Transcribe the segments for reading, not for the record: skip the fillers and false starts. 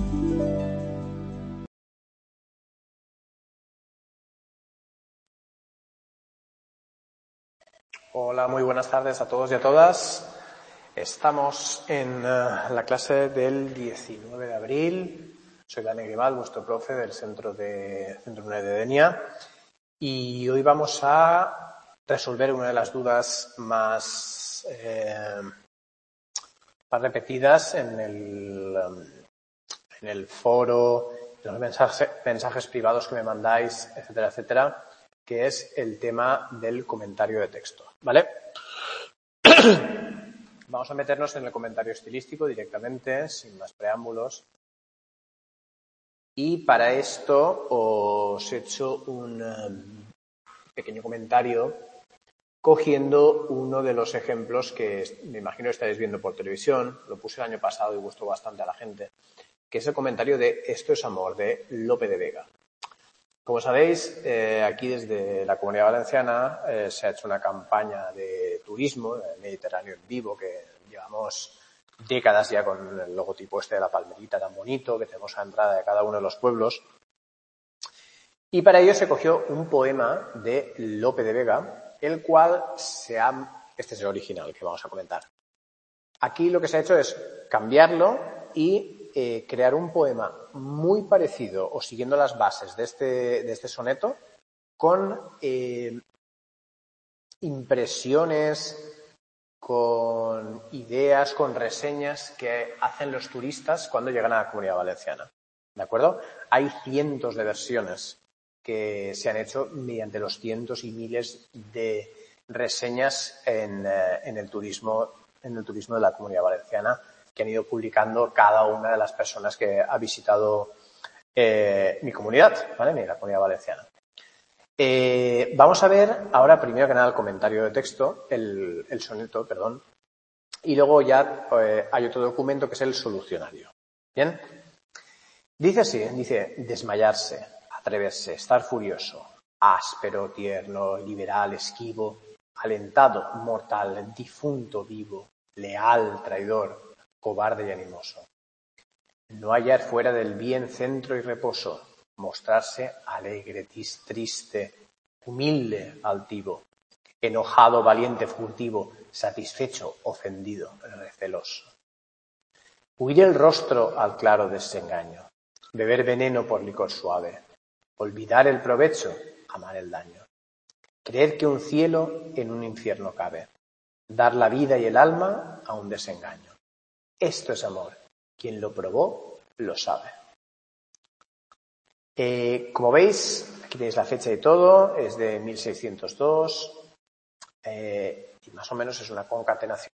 Hola, muy buenas tardes a todos y a todas. Estamos en la clase del 19 de abril. Soy Dani Grimal, vuestro profe del Centro UNED de Denia. Y hoy vamos a resolver una de las dudas más repetidas en el foro, en los mensajes privados que me mandáis, etcétera, etcétera, que es el tema del comentario de texto, ¿vale? Vamos a meternos en el comentario estilístico directamente, sin más preámbulos. Y para esto os he hecho un pequeño comentario cogiendo uno de los ejemplos que me imagino estáis viendo por televisión. Lo puse el año pasado y gustó bastante a la gente, que es el comentario de Esto es amor, de Lope de Vega. Como sabéis, aquí desde la Comunidad Valenciana se ha hecho una campaña de turismo, el Mediterráneo en vivo, que llevamos décadas ya con el logotipo este de la palmerita tan bonito que tenemos a la entrada de cada uno de los pueblos. Y para ello se cogió un poema de Lope de Vega, el cual este es el original que vamos a comentar. Aquí lo que se ha hecho es cambiarlo y crear un poema muy parecido o siguiendo las bases de este soneto con impresiones, con ideas, con reseñas que hacen los turistas cuando llegan a la Comunidad Valenciana. ¿De acuerdo? Hay cientos de versiones que se han hecho mediante los cientos y miles de reseñas en el turismo de la Comunidad Valenciana que han ido publicando cada una de las personas que ha visitado mi comunidad, ¿vale? La Comunidad Valenciana. Vamos a ver ahora primero que nada el comentario de texto, el soneto, perdón, y luego ya hay otro documento que es el solucionario. ¿Bien? Dice así, dice desmayarse, atreverse, estar furioso, áspero, tierno, liberal, esquivo, alentado, mortal, difunto, vivo, leal, traidor, cobarde y animoso. No hallar fuera del bien centro y reposo, mostrarse alegre, triste, humilde, altivo, enojado, valiente, furtivo, satisfecho, ofendido, receloso. Huir el rostro al claro desengaño, beber veneno por licor suave, olvidar el provecho, amar el daño, creer que un cielo en un infierno cabe, dar la vida y el alma a un desengaño. Esto es amor. Quien lo probó, lo sabe. Como veis, aquí tenéis la fecha y todo, es de 1602, y más o menos es una concatenación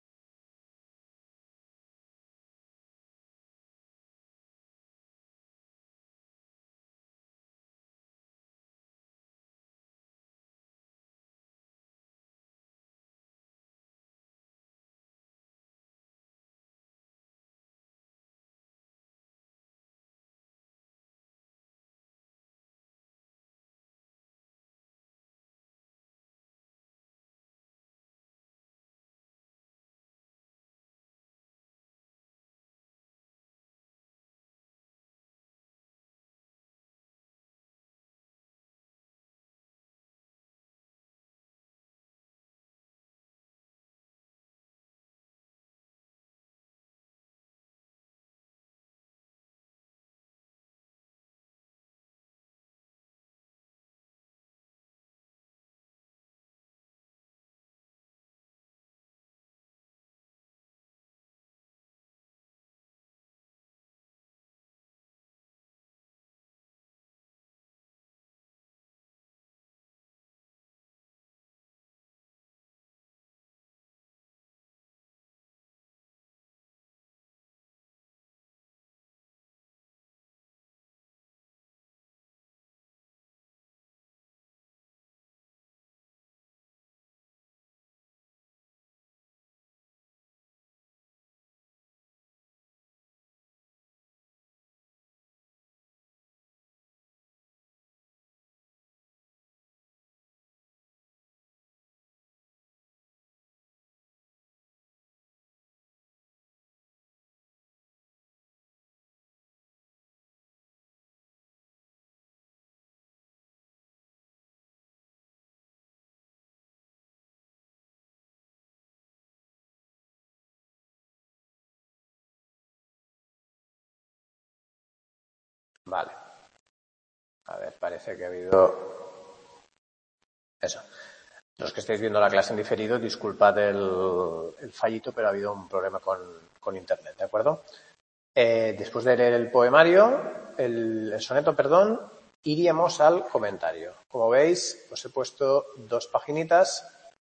Vale. A ver, parece que ha habido... Eso. Los que estáis viendo la clase en diferido, disculpad el fallito, pero ha habido un problema con internet, ¿de acuerdo? Después de leer el poemario, el soneto, perdón, iríamos al comentario. Como veis, os he puesto 2 paginitas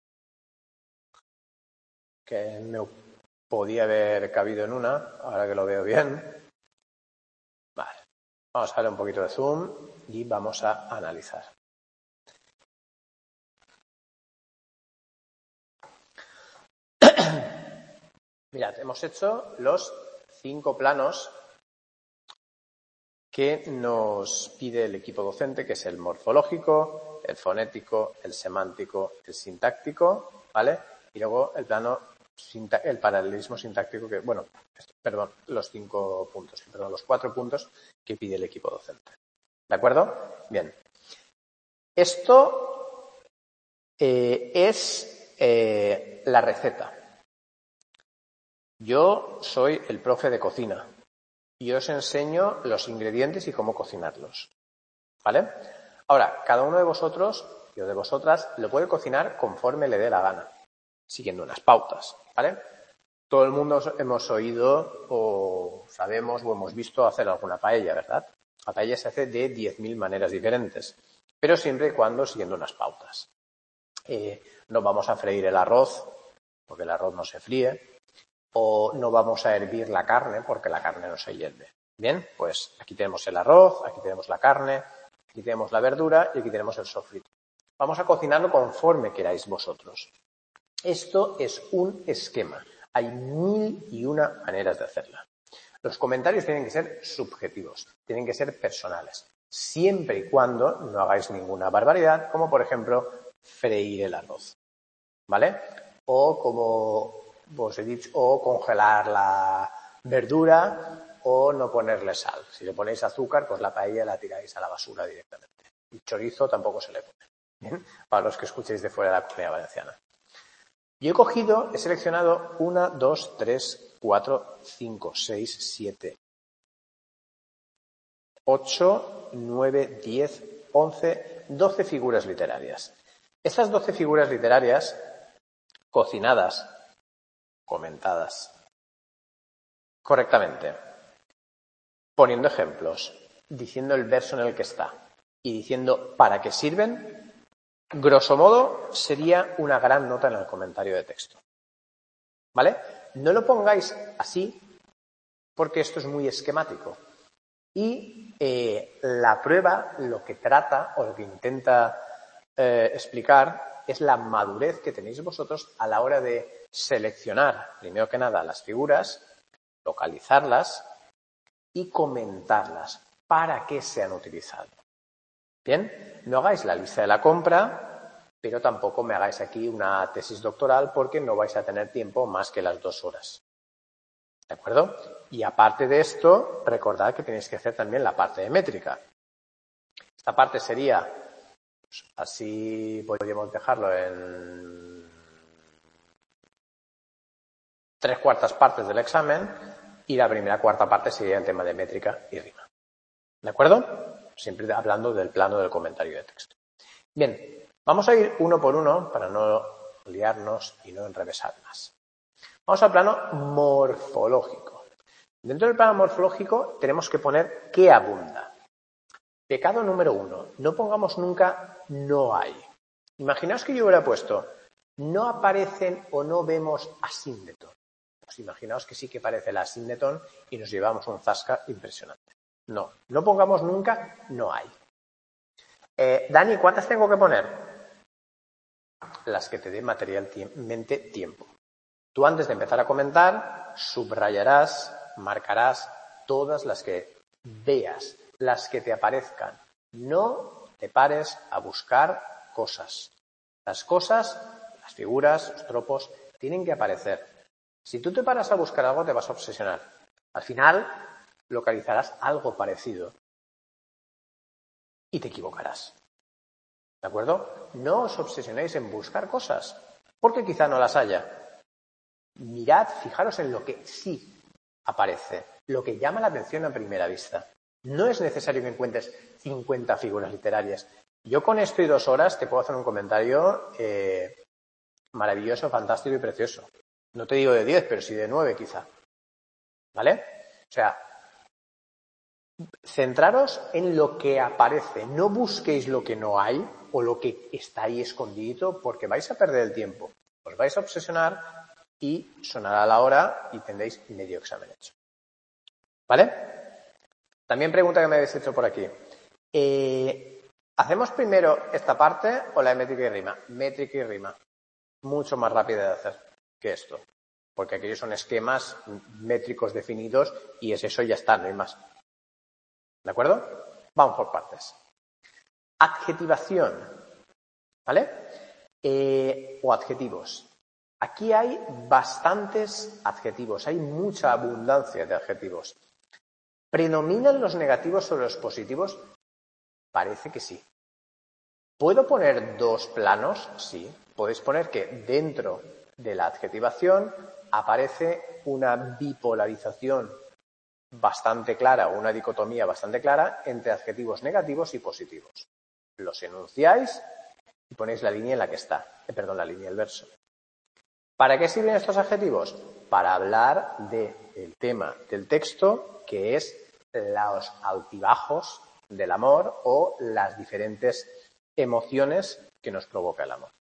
que me podía haber cabido en una, ahora que lo veo bien. Vale. Vamos a darle un poquito de zoom y vamos a analizar. Mirad, hemos hecho los 5 planos que nos pide el equipo docente, que es el morfológico, el fonético, el semántico, el sintáctico, ¿vale? Y luego el plano, el paralelismo sintáctico, que, bueno, perdón, los 5 puntos, perdón, los 4 puntos que pide el equipo docente. ¿De acuerdo? Bien. Esto es la receta. Yo soy el profe de cocina y os enseño los ingredientes y cómo cocinarlos. ¿Vale? Ahora, cada uno de vosotros y o de vosotras lo puede cocinar conforme le dé la gana, siguiendo unas pautas. ¿Vale? Todo el mundo hemos oído o sabemos o hemos visto hacer alguna paella, ¿verdad? La paella se hace de 10.000 maneras diferentes, pero siempre y cuando siguiendo unas pautas. No vamos a freír el arroz, porque el arroz no se fríe, o no vamos a hervir la carne, porque la carne no se hierve. Bien, pues aquí tenemos el arroz, aquí tenemos la carne, aquí tenemos la verdura y aquí tenemos el sofrito. Vamos a cocinarlo conforme queráis vosotros. Esto es un esquema. Hay 1001 maneras de hacerla. Los comentarios tienen que ser subjetivos, tienen que ser personales, siempre y cuando no hagáis ninguna barbaridad, como por ejemplo freír el arroz, ¿vale? O como os he dicho, o congelar la verdura o no ponerle sal. Si le ponéis azúcar, pues la paella la tiráis a la basura directamente. Y chorizo tampoco se le pone. ¿Bien? Para los que escuchéis de fuera de la Comunidad Valenciana. Yo he seleccionado 1, 2, 3, 4, 5, 6, 7, 8, 9, 10, 11, 12 figuras literarias. Estas 12 figuras literarias, cocinadas, comentadas correctamente, poniendo ejemplos, diciendo el verso en el que está y diciendo para qué sirven, grosso modo sería una gran nota en el comentario de texto. ¿Vale? No lo pongáis así porque esto es muy esquemático. Y la prueba lo que trata o lo que intenta explicar es la madurez que tenéis vosotros a la hora de seleccionar, primero que nada, las figuras, localizarlas y comentarlas para qué se han utilizado. Bien, no hagáis la lista de la compra, pero tampoco me hagáis aquí una tesis doctoral porque no vais a tener tiempo más que las 2 horas. ¿De acuerdo? Y aparte de esto, recordad que tenéis que hacer también la parte de métrica. Esta parte sería, pues, así podríamos dejarlo en 3/4 partes del examen y la primera cuarta parte sería el tema de métrica y rima. ¿De acuerdo? Siempre hablando del plano del comentario de texto. Bien, vamos a ir uno por uno para no liarnos y no enrevesar más. Vamos al plano morfológico. Dentro del plano morfológico tenemos que poner qué abunda. Pecado número 1. No pongamos nunca no hay. Imaginaos que yo hubiera puesto no aparecen o no vemos asíndetón. Pues imaginaos que sí que aparece el asíndetón y nos llevamos un zasca impresionante. No, no pongamos nunca no hay. Dani, ¿cuántas tengo que poner? Las que te dé materialmente tiempo. Tú antes de empezar a comentar, subrayarás, marcarás todas las que veas, las que te aparezcan. No te pares a buscar cosas. Las cosas, las figuras, los tropos, tienen que aparecer. Si tú te paras a buscar algo, te vas a obsesionar. Al final, localizarás algo parecido y te equivocarás. ¿De acuerdo? No os obsesionéis en buscar cosas, porque quizá no las haya. Mirad, fijaros en lo que sí aparece, lo que llama la atención a primera vista. No es necesario que encuentres 50 figuras literarias. Yo con esto y 2 horas te puedo hacer un comentario maravilloso, fantástico y precioso. No te digo de 10, pero sí de 9 quizá. ¿Vale? O sea, centraros en lo que aparece. No busquéis lo que no hay o lo que está ahí escondido porque vais a perder el tiempo. Os vais a obsesionar y sonará la hora y tendréis medio examen hecho. ¿Vale? También pregunta que me habéis hecho por aquí. ¿Hacemos primero esta parte o la de métrica y rima? Métrica y rima. Mucho más rápida de hacer que esto. Porque aquellos son esquemas métricos definidos y es eso y ya está, no hay más. ¿De acuerdo? Vamos por partes. Adjetivación. ¿Vale? O adjetivos. Aquí hay bastantes adjetivos, hay mucha abundancia de adjetivos. ¿Predominan los negativos sobre los positivos? Parece que sí. ¿Puedo poner 2 planos? Sí. Podéis poner que dentro de la adjetivación aparece una bipolarización bastante clara o una dicotomía bastante clara entre adjetivos negativos y positivos. Los enunciáis y ponéis la línea en la que está. La línea del verso. ¿Para qué sirven estos adjetivos? Para hablar del tema del texto, que es los altibajos del amor o las diferentes emociones que nos provoca el amor.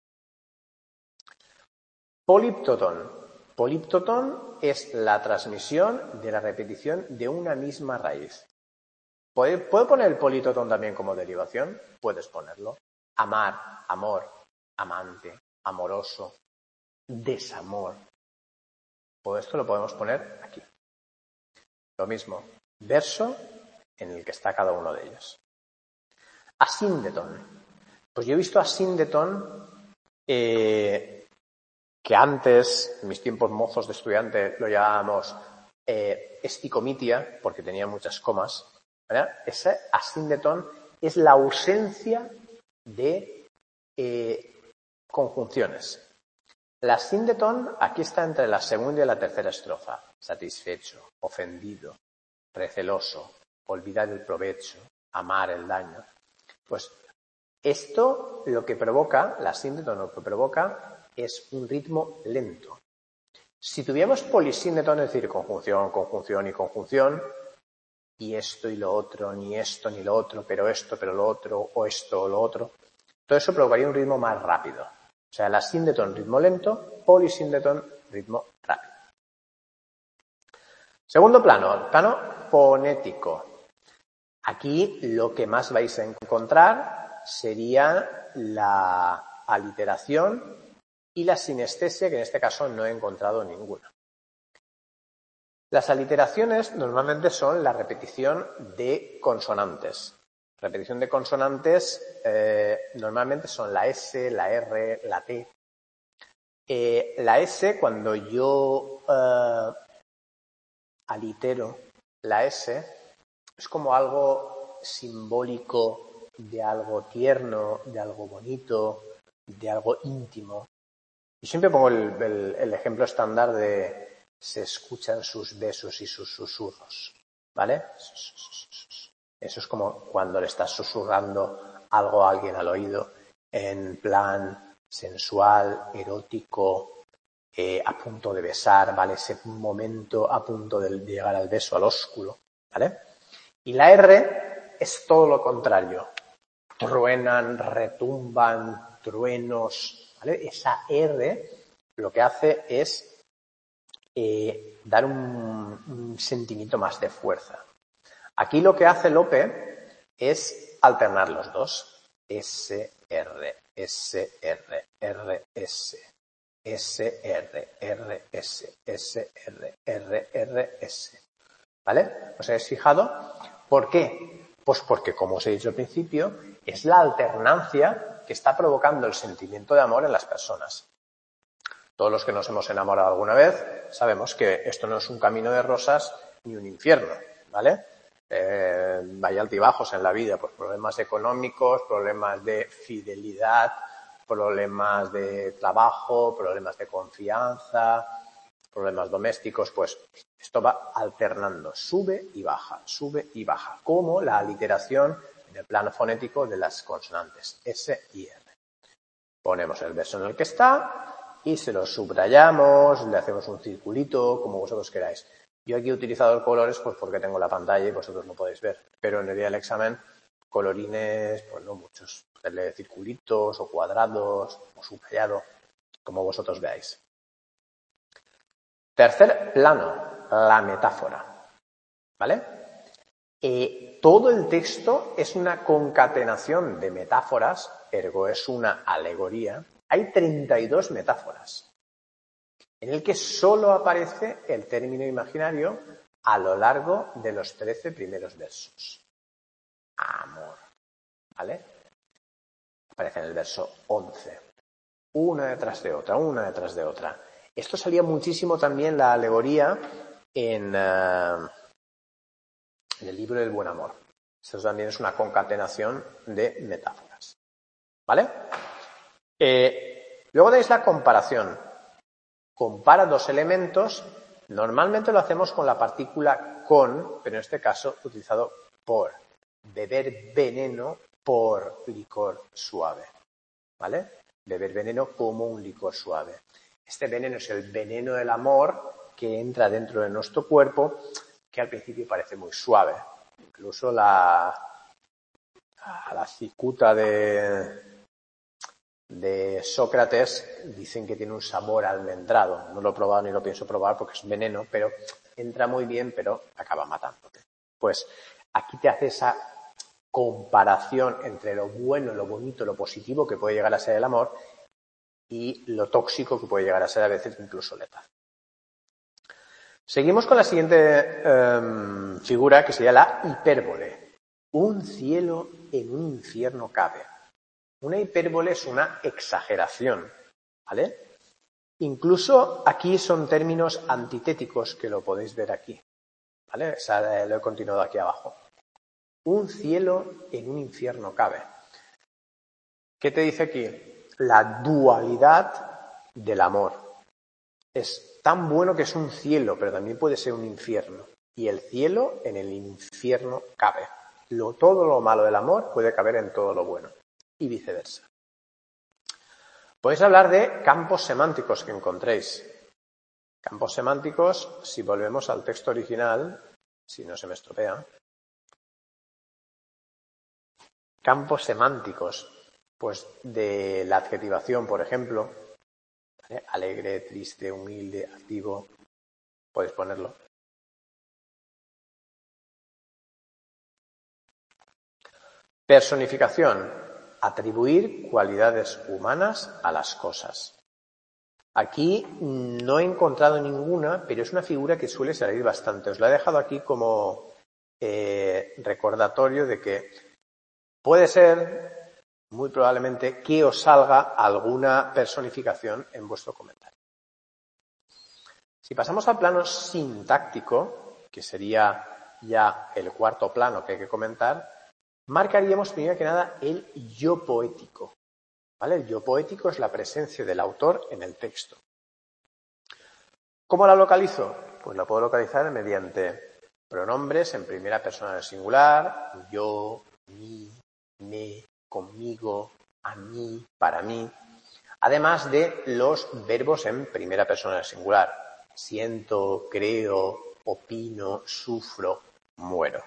Políptoton. Políptoton es la transmisión de la repetición de una misma raíz. ¿Puedo poner el políptoton también como derivación? Puedes ponerlo. Amar, amor, amante, amoroso, desamor. Todo esto lo podemos poner aquí. Lo mismo, verso en el que está cada uno de ellos. Asíndeton. Pues yo he visto asíndeton que antes, en mis tiempos mozos de estudiante, lo llamábamos esticomitia, porque tenía muchas comas. ¿Verdad? Ese asíndeton es la ausencia de conjunciones. La asíndeton aquí está entre la segunda y la tercera estrofa. Satisfecho, ofendido, receloso, olvidar el provecho, amar el daño. Pues esto lo que provoca, la asíndeton lo que provoca es un ritmo lento. Si tuviéramos polisíndeton, es decir, conjunción, conjunción y conjunción, y esto y lo otro, ni esto ni lo otro, pero esto, pero lo otro, o esto o lo otro, todo eso provocaría un ritmo más rápido. O sea, la asíndeton, ritmo lento, polisíndeton, ritmo rápido. Segundo plano, plano fonético. Aquí lo que más vais a encontrar sería la aliteración y la sinestesia, que en este caso no he encontrado ninguna. Las aliteraciones normalmente son la repetición de consonantes. Repetición de consonantes normalmente son la S, la R, la T. La S, cuando yo alitero la S, es como algo simbólico de algo tierno, de algo bonito, de algo íntimo. Y siempre pongo el ejemplo estándar de se escuchan sus besos y sus susurros, ¿vale? Eso es como cuando le estás susurrando algo a alguien al oído en plan sensual, erótico, a punto de besar, ¿vale? Ese momento a punto de llegar al beso, al ósculo, ¿vale? Y la R es todo lo contrario. Truenan, retumban, truenos, ¿vale? Esa R lo que hace es dar un sentimiento más de fuerza. Aquí lo que hace Lope es alternar los dos. S, R, S, R, R, S. S, R, R, S, S, R, R, R, S. ¿Vale? ¿Os habéis fijado? ¿Por qué? Pues porque, como os he dicho al principio, es la alternancia que está provocando el sentimiento de amor en las personas. Todos los que nos hemos enamorado alguna vez sabemos que esto no es un camino de rosas ni un infierno, ¿vale? Hay altibajos en la vida, pues problemas económicos, problemas de fidelidad, problemas de trabajo, problemas de confianza, problemas domésticos, pues esto va alternando, sube y baja, como la aliteración en el plano fonético de las consonantes S y R. Ponemos el verso en el que está y se lo subrayamos, le hacemos un circulito, como vosotros queráis. Yo aquí he utilizado colores pues porque tengo la pantalla y vosotros lo podéis ver, pero en el día del examen colorines, pues no muchos, hacerle circulitos o cuadrados o subrayado, como vosotros veáis. Tercer plano, la metáfora, ¿vale? Todo el texto es una concatenación de metáforas, ergo es una alegoría. Hay 32 metáforas, en el que solo aparece el término imaginario a lo largo de los 13 primeros versos. Amor, ¿vale? Aparece en el verso 11. Una detrás de otra, una detrás de otra. Esto salía muchísimo también la alegoría en el libro del buen amor. Esto también es una concatenación de metáforas, ¿vale? Luego tenéis la comparación. Compara dos elementos. Normalmente lo hacemos con la partícula con, pero en este caso utilizado por. Beber veneno por licor suave, ¿vale? Beber veneno como un licor suave. Este veneno es el veneno del amor que entra dentro de nuestro cuerpo, que al principio parece muy suave. Incluso la cicuta de Sócrates dicen que tiene un sabor almendrado. No lo he probado ni lo pienso probar porque es veneno, pero entra muy bien, pero acaba matándote. Pues aquí te hace esa comparación entre lo bueno, lo bonito, lo positivo que puede llegar a ser el amor y lo tóxico que puede llegar a ser a veces incluso letal. Seguimos con la siguiente figura, que sería la hipérbole. Un cielo en un infierno cabe. Una hipérbole es una exageración, ¿vale? Incluso aquí son términos antitéticos que lo podéis ver aquí, ¿vale? Lo he continuado aquí abajo. Un cielo en un infierno cabe. ¿Qué te dice aquí? La dualidad del amor. Es tan bueno que es un cielo, pero también puede ser un infierno. Y el cielo en el infierno cabe. Todo lo malo del amor puede caber en todo lo bueno. Y viceversa. Podéis hablar de campos semánticos que encontréis. Campos semánticos, si volvemos al texto original, si no se me estropea. Campos semánticos, pues de la adjetivación, por ejemplo, ¿vale? Alegre, triste, humilde, activo, podéis ponerlo. Personificación, atribuir cualidades humanas a las cosas. Aquí no he encontrado ninguna, pero es una figura que suele salir bastante. Os la he dejado aquí como recordatorio de que puede ser, muy probablemente, que os salga alguna personificación en vuestro comentario. Si pasamos al plano sintáctico, que sería ya el cuarto plano que hay que comentar, marcaríamos primero que nada el yo poético, ¿vale? El yo poético es la presencia del autor en el texto. ¿Cómo la localizo? Pues la puedo localizar mediante pronombres en primera persona del singular, yo, mi, me, conmigo, a mí, para mí, además de los verbos en primera persona del singular. Siento, creo, opino, sufro, muero.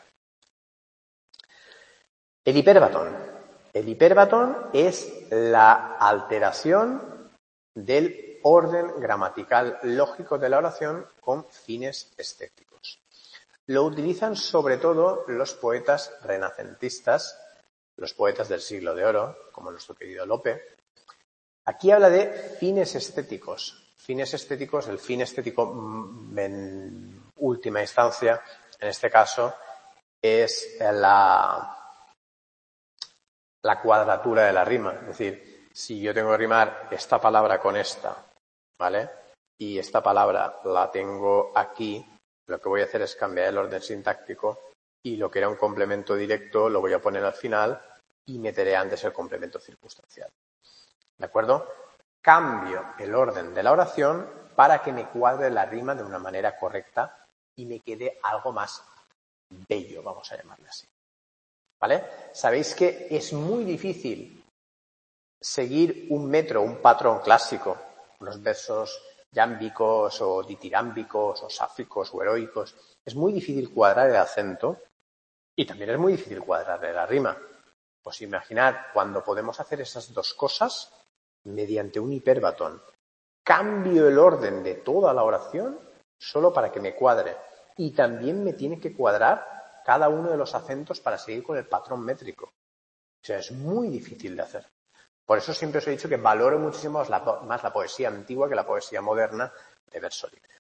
El hipérbaton. El hipérbaton es la alteración del orden gramatical lógico de la oración con fines estéticos. Lo utilizan sobre todo los poetas renacentistas, los poetas del siglo de oro, como nuestro querido Lope. Aquí habla de fines estéticos. Fines estéticos, el fin estético en última instancia, en este caso, es la cuadratura de la rima. Es decir, si yo tengo que rimar esta palabra con esta, ¿vale? Y esta palabra la tengo aquí, lo que voy a hacer es cambiar el orden sintáctico y lo que era un complemento directo lo voy a poner al final y meteré antes el complemento circunstancial. ¿De acuerdo? Cambio el orden de la oración para que me cuadre la rima de una manera correcta y me quede algo más bello, vamos a llamarle así. ¿Vale? Sabéis que es muy difícil seguir un metro, un patrón clásico, unos versos yámbicos o ditirámbicos o sáficos o heroicos. Es muy difícil cuadrar el acento y también es muy difícil cuadrar la rima. Pues imaginar cuando podemos hacer esas dos cosas mediante un hiperbatón. Cambio el orden de toda la oración solo para que me cuadre. Y también me tiene que cuadrar cada uno de los acentos para seguir con el patrón métrico. O sea, es muy difícil de hacer. Por eso siempre os he dicho que valoro muchísimo más la poesía antigua que la poesía moderna de verso libre.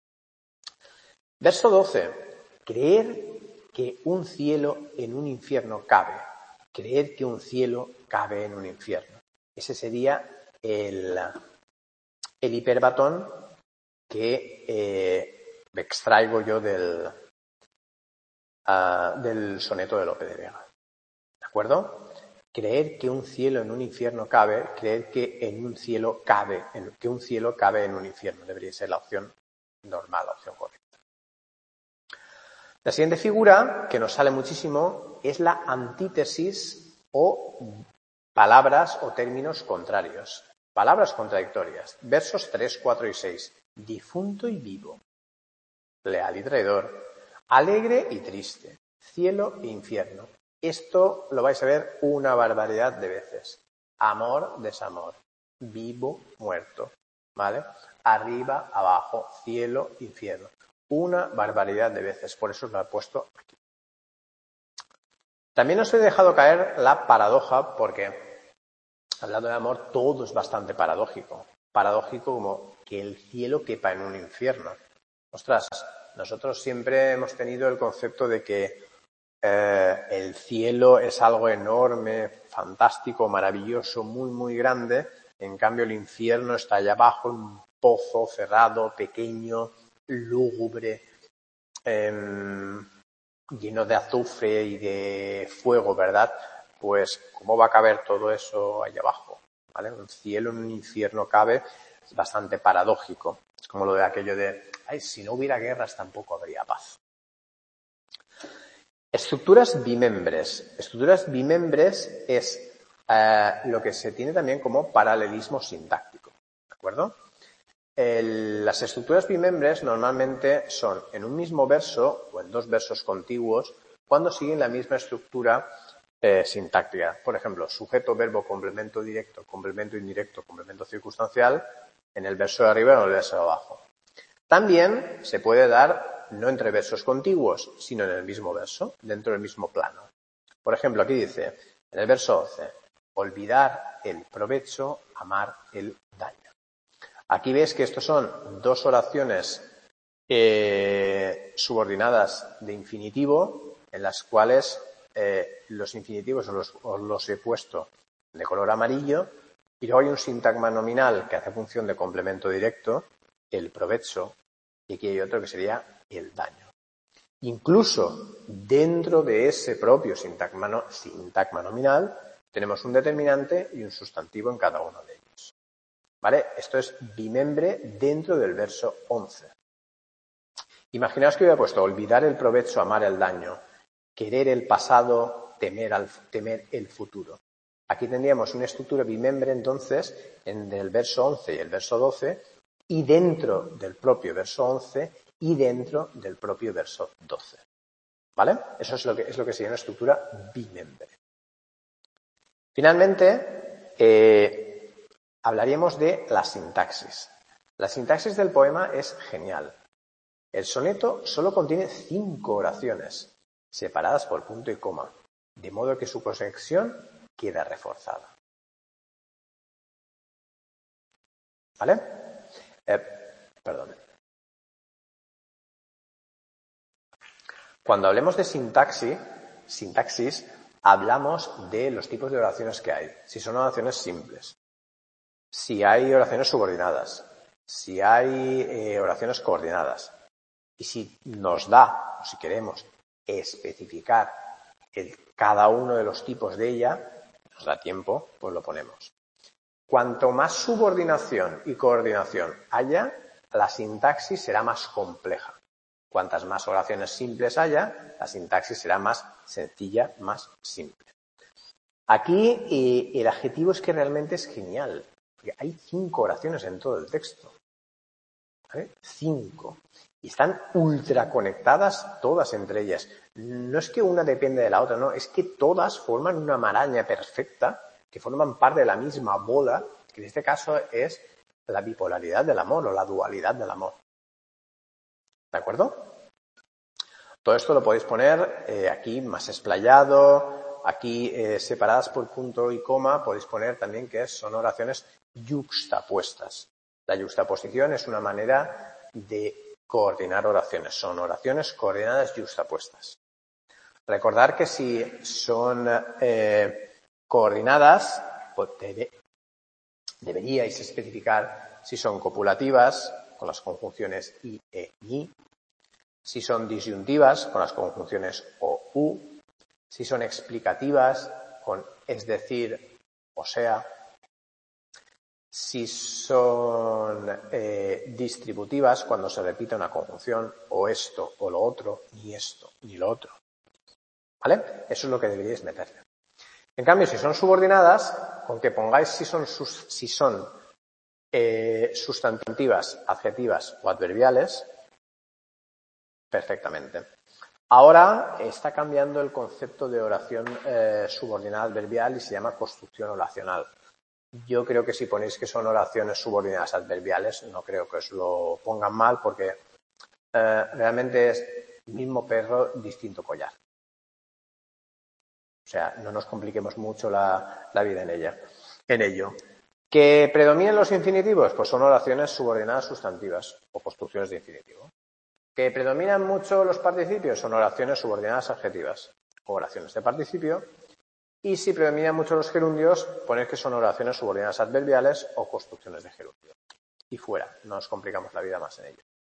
Verso 12. Creer que un cielo en un infierno cabe. Creer que un cielo cabe en un infierno. Ese sería el hiperbatón que extraigo yo del soneto de Lope de Vega. ¿De acuerdo? Creer que un cielo en un infierno cabe, creer que en un cielo cabe, que un cielo cabe en un infierno. Debería ser la opción normal, la opción correcta. La siguiente figura, que nos sale muchísimo, es la antítesis o palabras o términos contrarios. Palabras contradictorias. Versos 3, 4 y 6. Difunto y vivo. Leal y traidor. Alegre y triste. Cielo e infierno. Esto lo vais a ver una barbaridad de veces. Amor, desamor. Vivo, muerto. ¿Vale? Arriba, abajo. Cielo, infierno. Una barbaridad de veces. Por eso os lo he puesto aquí. También os he dejado caer la paradoja porque, hablando de amor, todo es bastante paradójico. Paradójico como que el cielo quepa en un infierno. Ostras, nosotros siempre hemos tenido el concepto de que el cielo es algo enorme, fantástico, maravilloso, muy, muy grande. En cambio, el infierno está allá abajo, un pozo cerrado, pequeño, lúgubre, lleno de azufre y de fuego, ¿verdad? Pues, ¿cómo va a caber todo eso allá abajo? ¿Vale? Un cielo en un infierno cabe, es bastante paradójico. Es como lo de aquello de, ay, si no hubiera guerras tampoco habría paz. Estructuras bimembres. Estructuras bimembres es lo que se tiene también como paralelismo sintáctico. ¿De acuerdo? Las estructuras bimembres normalmente son en un mismo verso o en dos versos contiguos cuando siguen la misma estructura sintáctica. Por ejemplo, sujeto, verbo, complemento directo, complemento indirecto, complemento circunstancial en el verso de arriba o en el verso de abajo. También se puede dar no entre versos contiguos, sino en el mismo verso, dentro del mismo plano. Por ejemplo, aquí dice, en el verso 11, olvidar el provecho, amar el daño. Aquí ves que estos son dos oraciones subordinadas de infinitivo, en las cuales los infinitivos os los he puesto de color amarillo, y luego hay un sintagma nominal que hace función de complemento directo, el provecho, y aquí hay otro que sería el daño. Incluso dentro de ese propio sintagma nominal tenemos un determinante y un sustantivo en cada uno de ellos. ¿Vale? Esto es bimembre dentro del verso 11. Imaginaos que hubiera puesto olvidar el provecho, amar el daño, querer el pasado, temer el futuro. Aquí tendríamos una estructura bimembre entonces en el verso 11 y el verso 12 y dentro del propio verso 11 y dentro del propio verso 12. ¿Vale? Eso es lo que sería una estructura bimembre. Finalmente, hablaríamos de la sintaxis. La sintaxis del poema es genial. El soneto solo contiene 5 oraciones, separadas por punto y coma, de modo que su conexión queda reforzada. ¿Vale? Perdón. Cuando hablemos de sintaxis, hablamos de los tipos de oraciones que hay. Si son oraciones simples, si hay oraciones subordinadas, si hay oraciones coordinadas. Y si nos da, o si queremos, especificar cada uno de los tipos de ella, nos da tiempo, pues lo ponemos. Cuanto más subordinación y coordinación haya, la sintaxis será más compleja. Cuantas más oraciones simples haya, la sintaxis será más sencilla, más simple. Aquí el adjetivo es que realmente es genial, porque hay 5 oraciones en todo el texto. ¿Vale? 5. Y están ultra conectadas todas entre ellas. No es que una depende de la otra, no, es que todas forman una maraña perfecta, que forman parte de la misma bola, que en este caso es la bipolaridad del amor o la dualidad del amor. ¿De acuerdo? Todo esto lo podéis poner aquí más explayado, aquí separadas por punto y coma, podéis poner también que son oraciones yuxtapuestas. La yuxtaposición es una manera de coordinar oraciones, son oraciones coordinadas yuxtapuestas. Recordar que si son coordinadas, pues deberíais especificar si son copulativas con las conjunciones i, e, ni, si son disyuntivas con las conjunciones o, u, si son explicativas con es decir, o sea, si son distributivas cuando se repite una conjunción o esto o lo otro, ni esto ni lo otro. ¿Vale? Eso es lo que deberíais meterle. En cambio, si son subordinadas, con que pongáis si son sustantivas, adjetivas o adverbiales, perfectamente. Ahora está cambiando el concepto de oración subordinada adverbial y se llama construcción oracional. Yo creo que si ponéis que son oraciones subordinadas adverbiales, no creo que os lo pongan mal porque realmente es mismo perro, distinto collar. O sea, no nos compliquemos mucho la vida en ello. ¿Que predominen los infinitivos? Pues son oraciones subordinadas sustantivas o construcciones de infinitivo. ¿Que predominan mucho los participios? Son oraciones subordinadas adjetivas o oraciones de participio. Y si predominan mucho los gerundios, ponéis que son oraciones subordinadas adverbiales o construcciones de gerundio. Y fuera, no nos complicamos la vida más en ello.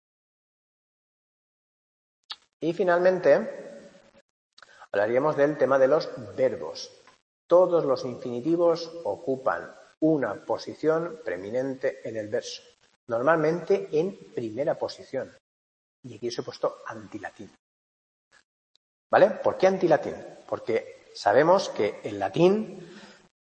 Y finalmente, hablaríamos del tema de los verbos. Todos los infinitivos ocupan una posición preeminente en el verso, normalmente en primera posición. Y aquí os he puesto antilatín. ¿Vale? ¿Por qué antilatín? Porque sabemos que el latín,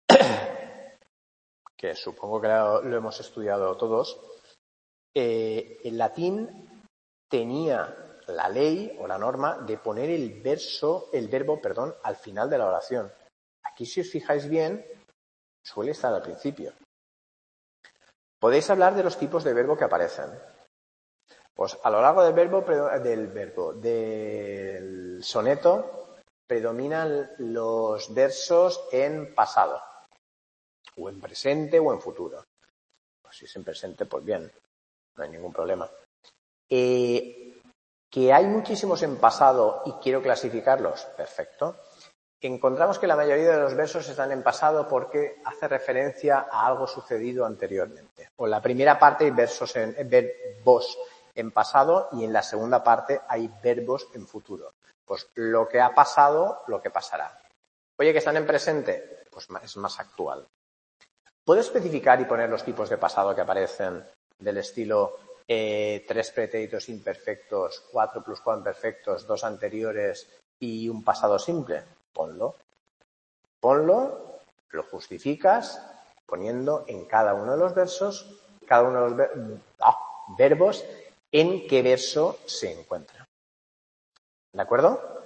que supongo que lo hemos estudiado todos, el latín tenía la ley o la norma de poner el verbo, al final de la oración. Aquí, si os fijáis bien, suele estar al principio. Podéis hablar de los tipos de verbo que aparecen. Pues a lo largo del soneto predominan los versos en pasado, o en presente o en futuro. Pues si es en presente, pues bien, no hay ningún problema. Que hay muchísimos en pasado y quiero clasificarlos, perfecto. Encontramos que la mayoría de los versos están en pasado porque hace referencia a algo sucedido anteriormente. O en la primera parte hay verbos en pasado y en la segunda parte hay verbos en futuro. Pues lo que ha pasado, lo que pasará. Oye, que están en presente, pues es más actual. ¿Puedo especificar y poner los tipos de pasado que aparecen del estilo 3 pretéritos imperfectos, 4 pluscuamperfectos, 2 anteriores y un pasado simple? Ponlo, lo justificas poniendo en cada uno de los versos, verbos, en qué verso se encuentra. ¿De acuerdo?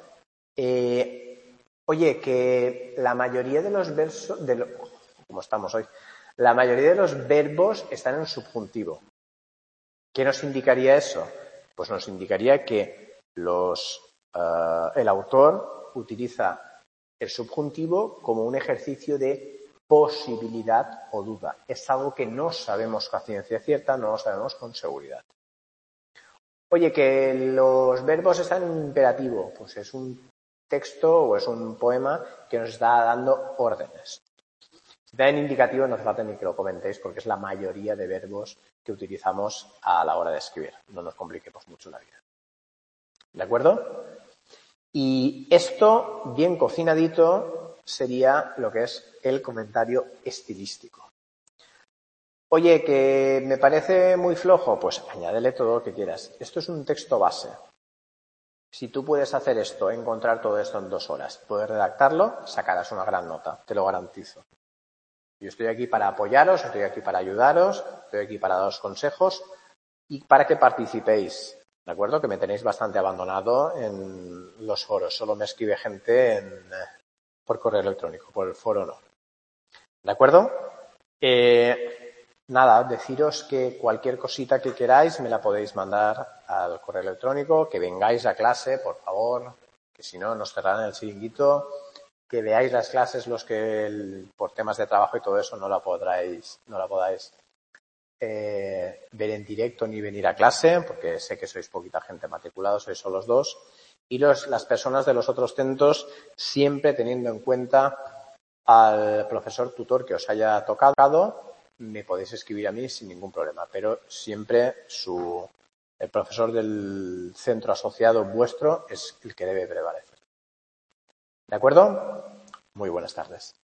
Oye, que la mayoría de los versos, como estamos hoy, la mayoría de los verbos están en subjuntivo. ¿Qué nos indicaría eso? Pues nos indicaría que el autor utiliza el subjuntivo como un ejercicio de posibilidad o duda. Es algo que no sabemos a ciencia cierta, no lo sabemos con seguridad. Oye, que los verbos están en imperativo, pues es un texto o es un poema que nos está dando órdenes. Si está en indicativo no hace falta ni que lo comentéis porque es la mayoría de verbos que utilizamos a la hora de escribir. No nos compliquemos mucho la vida. ¿De acuerdo? Y esto, bien cocinadito, sería lo que es el comentario estilístico. Oye, que me parece muy flojo, pues añádele todo lo que quieras. Esto es un texto base. Si tú puedes hacer esto, encontrar todo esto en 2 horas, puedes redactarlo, sacarás una gran nota, te lo garantizo. Yo estoy aquí para apoyaros, estoy aquí para ayudaros, estoy aquí para daros consejos y para que participéis, ¿de acuerdo? Que me tenéis bastante abandonado en los foros, solo me escribe gente por correo electrónico, por el foro no. ¿De acuerdo? Nada, deciros que cualquier cosita que queráis me la podéis mandar al correo electrónico, que vengáis a clase, por favor, que si no nos cerrarán el chiringuito, que veáis las clases los que por temas de trabajo y todo eso no la podáis ver en directo ni venir a clase, porque sé que sois poquita gente matriculada, sois solo los 2, y las personas de los otros centros siempre teniendo en cuenta al profesor tutor que os haya tocado, me podéis escribir a mí sin ningún problema, pero siempre el profesor del centro asociado vuestro es el que debe prevalecer. ¿De acuerdo? Muy buenas tardes.